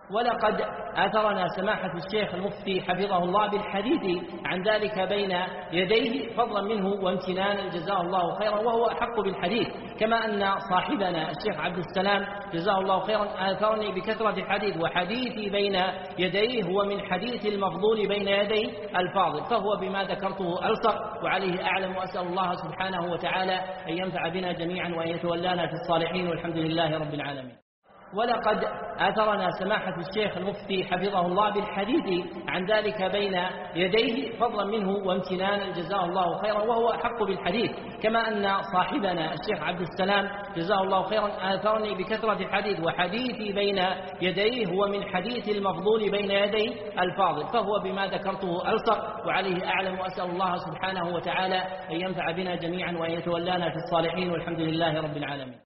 ولقد آثرنا سماحة الشيخ المفتي حفظه الله بالحديث عن ذلك بين يديه فضلا منه وامتنانا جزاه الله خيرا، وهو أحق بالحديث، كما أن صاحبنا الشيخ عبد السلام جزاه الله خيرا آثرني بكثرة الحديث، وحديثي بين يديه هو من حديث المفضول بين يدي الفاضل، فهو بما ذكرته ألصق وعليه أعلم، وأسأل الله سبحانه وتعالى أن ينفع بنا جميعا وأن يتولانا في الصالحين، والحمد لله رب العالمين. ولقد آثرنا سماحة الشيخ المفتي حفظه الله بالحديث عن ذلك بين يديه فضلا منه وامتنانا جزاه الله خيرا، وهو أحق بالحديث، كما أن صاحبنا الشيخ عبد السلام جزاه الله خيرا آثرني بكثرة الحديث، وحديثي بين يديه هو من حديث المفضول بين يدي الفاضل، فهو بما ذكرته ألصق وعليه أعلم، وأسأل الله سبحانه وتعالى أن ينفع بنا جميعا وأن يتولانا في الصالحين، والحمد لله رب العالمين.